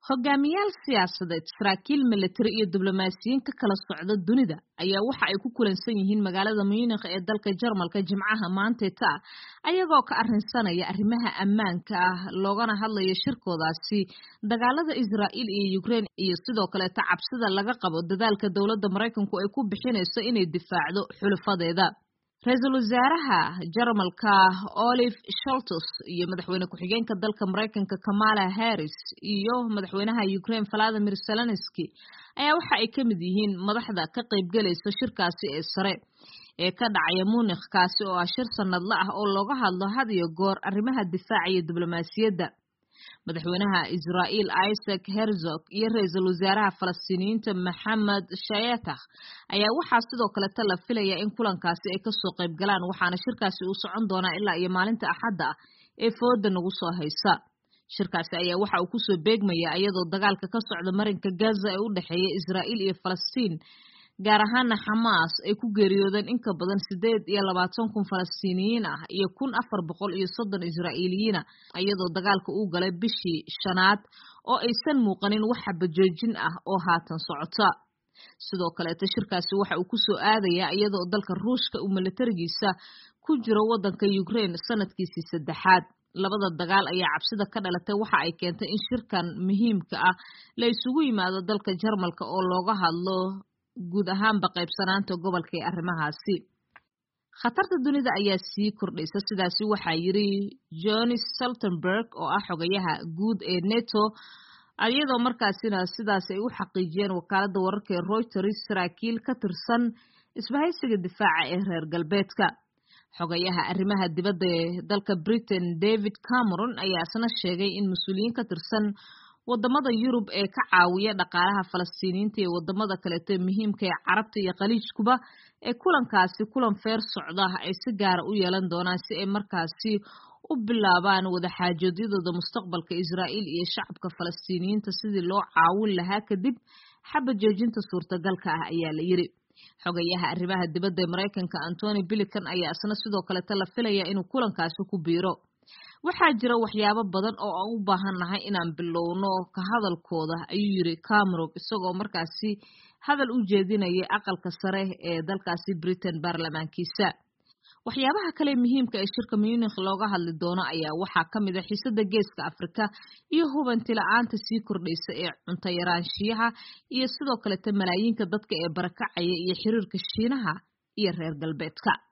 Hogaamiyaal siyaasadeed, saraakiil militari iyo diblomaasiyiin ka kala socda dunida ayaa waxa ay ku kulansan yihiin magaalada Munich ee dalka Jarmalka Jimcaha maanta ayagoo ka arrinsanaya arrimaha ammaanka loogana hadlayo shirkoodaasi dagaalada Israa'iil iyo Ukraine iyo sidoo kale cabsida laga qabo dadaalka dawladda Mareykanku ay ku bixinayso inay difaacdo xulafadeeda. Ra'iisul wasaaraha Jarmalka Olaf Scholz iyo madaxweyne ku-xigeenka dalka Mareykanka Kamala Harris iyo madaxweynaha Ukraine Volodymyr Zelensky ayaa waxa ay kamid yihiin madaxda ka qaybgalaysa shirkaasi ee sare ee ka dhacaya Munich kaasi oo shir sanadle ah oo looga hadlo had iyo goor arrimaha difaaca iyo diblomaasiyadda. madaxweynaha Israa'iil Isaac Herzog iyo ra'iisul wasaaraha Falastiiniyiinta Mohammed Shayatah ayaa waxa sidoo kale la filaya in kulankaasi ay ka soo qayb galaan waxaana shirkaasi uu socon doonaa ilaa iyo maalinta Axadda ee fooda nagu soo haysa. shirkaasi ayaa waxa uu ku soo beegmaya iyadoo dagaalka ka socda marinka Gaza ee u dhaxeeya Israa'iil iyo Falastiin gaar ahaan Hamas ay ku geeriyoodeen in ka badan 28,000 Falastiiniyiin ah iyo 1,430 Israa'iiliyiin iyadoo dagaalka uu galay bishii shanaad oo aysan muuqanin wax xabajoojin ah oo haatan socota. sidoo kale shirkaasi waxa uu ku soo aadayaa iyadoo dalka Ruushka uu militarigiisa ku jiro wadanka Ukraine sanadkiisii saddexaad. labada dagaal ayaa cabsida ka dhalatay waxa ay keentay in shirkan muhiimka ah la isugu yimaado dalka Jarmalka oo looga hadlo guud ahaanba qaybsanaanta gobolka ee arrimahaasi. khatarta dunida ayaa sii kordhaysa sidaasi waxaa yiri Jens Stoltenberg oo ah xogayaha guud ee NATO iyadoo markaasina sidaas ay u xaqiijiyeen wakaaladda wararka ee Reuters saraakiil ka tirsan isbahaysiga difaaca ee reer galbeedka. xogayaha arrimaha dibadda ee dalka Britain David Cameron ayaa isna sheegay in mas'uuliyiin ka tirsan wadamada Yurub ee ka caawiya dhaqaalaha Falastiiniyiinta iyo wadamada kale ee muhiimka ah Carabta iyo Khaliijkuba ee kulankaasi kulan feer socda ay si gaar ah u yeelan doonaan si ay markaasi u bilaabaan wada xaajoodidooda mustaqbalka Israa'iil iyo shacabka Falastiiniyiinta sidii loo caawin lahaa kadib xabajoojinta suurtagalka ah ayaa la yiri. xogayaha arrimaha dibadda ee Mareykanka Antony Blinken ayaa isna sidoo kale la filaya inuu kulankaasi ku biiro. waxaa jira waxyaabo badan oo aan u baahanahay inaan bilowno ka hadalkooda ayuu yiri Cameron isagoo markaasi hadal u jeedinaya aqalka sare ee dalkaasi Britain baarlamaankiisa. waxyaabaha kale muhiimka ee shirka Munich looga hadli doono ayaa waxaa kamid ah xiisada geeska Afrika iyo hubanti la'aanta sii kordhaysa ee cunto yaraanshiyaha iyo sidoo kale malaayiinka dadka ee barakacaya iyo xiriirka Shiinaha iyo reer galbeedka.